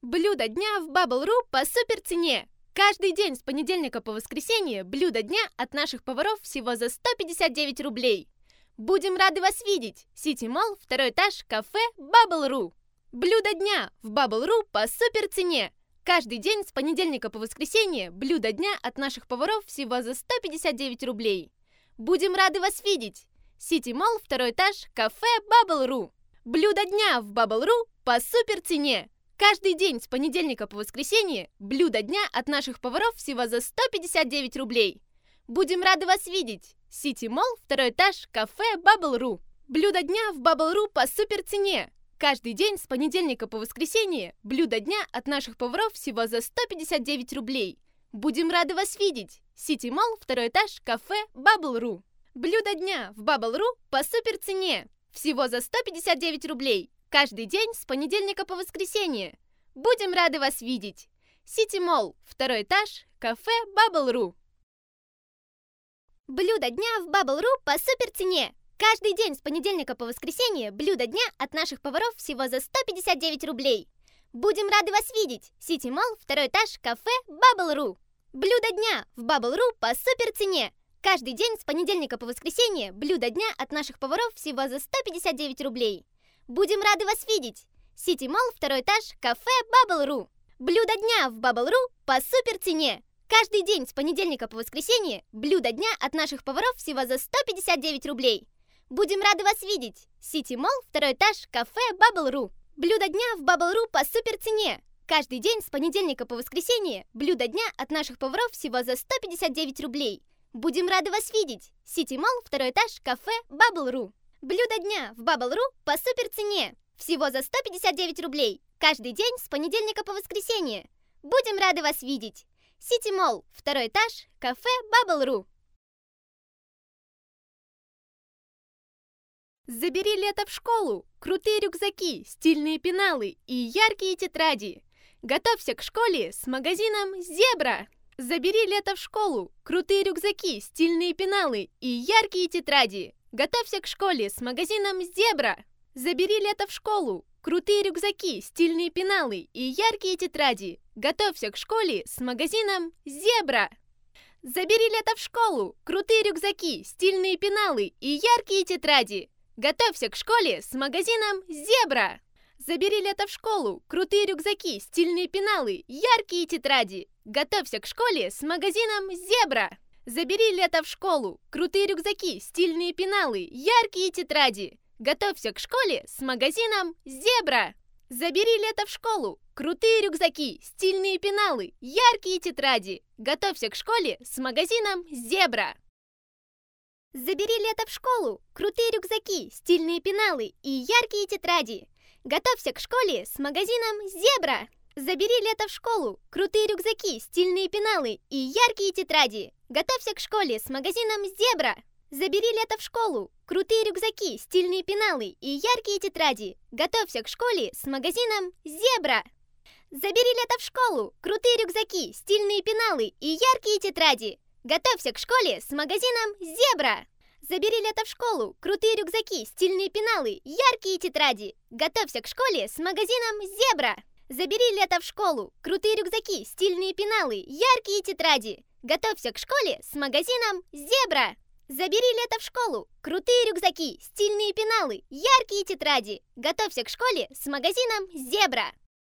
Блюдо дня в Bubble.ru по супер цене. Каждый день с понедельника по воскресенье блюдо дня от наших поваров всего за 159 рублей. Будем рады вас видеть! Сити Молл, второй этаж, кафе Bubble.ru. Блюдо дня в Bubble.ru по супер цене. Каждый день с понедельника по воскресенье блюдо дня от наших поваров всего за 159 рублей. Будем рады вас видеть! Сити Молл, второй этаж, кафе Bubble.ru. Блюдо дня в Bubble.ru по супер цене. Каждый день с понедельника по воскресенье блюдо дня от наших поваров всего за 159 рублей. Будем рады вас видеть! Сити Молл, второй этаж, кафе Bubble.ru. Блюдо дня в Bubble.ru по супер цене. Каждый день с понедельника по воскресенье блюдо дня от наших поваров всего за 159 рублей. Будем рады вас видеть! Сити Молл, второй этаж, кафе Bubble.ru. Блюдо дня в Bubble.ru по супер цене. Всего за 159 рублей. Каждый день с понедельника по воскресенье. Будем рады вас видеть! Сити Молл, второй этаж, кафе Bubble.ru. Блюдо дня в Bubble.ru по супер цене. Каждый день с понедельника по воскресенье блюдо дня от наших поваров всего за 159 рублей. Будем рады вас видеть! Сити Молл, второй этаж, кафе Bubble.ru. Блюдо дня в Bubble.ru по супер цене. Каждый день с понедельника по воскресенье блюдо дня от наших поваров всего за 159 рублей. Будем рады вас видеть! Сити Молл, второй этаж, кафе Bubble.ru. Блюдо дня в Bubble.ru по супер цене. Каждый день с понедельника по воскресенье блюдо дня от наших поваров всего за 159 рублей. Будем рады вас видеть! Сити Молл, второй этаж, кафе Bubble.ru. Блюдо дня в Bubble.ru по супер цене. Каждый день с понедельника по воскресенье блюдо дня от наших поваров всего за 159 рублей. Будем рады вас видеть! Сити Молл, второй этаж, кафе Bubble.ru. Блюдо дня в Bubble.ru по супер цене. Всего за 159 рублей. Каждый день с понедельника по воскресенье. Будем рады вас видеть! Сити Молл, второй этаж, кафе Bubble.ru. Забери лето в школу! Крутые рюкзаки, стильные пеналы и яркие тетради. Готовься к школе с магазином Зебра. Забери лето в школу! Крутые рюкзаки, стильные пеналы и яркие тетради. Готовься к школе с магазином Зебра. Забери лето в школу! Крутые рюкзаки, стильные пеналы и яркие тетради. Готовься к школе с магазином Зебра. Забери лето в школу! Крутые рюкзаки, стильные пеналы и яркие тетради. Готовься к школе с магазином Зебра. Забери лето в школу! Крутые рюкзаки, стильные пеналы, яркие тетради. Готовься к школе с магазином Зебра. Забери лето в школу! Крутые рюкзаки, стильные пеналы, яркие тетради. Готовься к школе с магазином Зебра. Забери лето в школу! Крутые рюкзаки, стильные пеналы, яркие тетради. Готовься к школе с магазином Зебра. Забери лето в школу! Крутые рюкзаки, стильные пеналы и яркие тетради. Готовься к школе с магазином Зебра. Забери лето в школу! Крутые рюкзаки, стильные пеналы и яркие тетради. Готовься к школе с магазином Зебра. Забери лето в школу! Крутые рюкзаки, стильные пеналы и яркие тетради. Готовься к школе с магазином Зебра. Забери лето в школу! Крутые рюкзаки, стильные пеналы и яркие тетради. Готовься к школе с магазином Зебра. Забери лето в школу! Крутые рюкзаки, стильные пеналы, яркие тетради. Готовься к школе с магазином Зебра. Забери лето в школу! Крутые рюкзаки, стильные пеналы, яркие тетради. Готовься к школе с магазином Зебра. Забери лето в школу! Крутые рюкзаки, стильные пеналы, яркие тетради. Готовься к школе с магазином Зебра.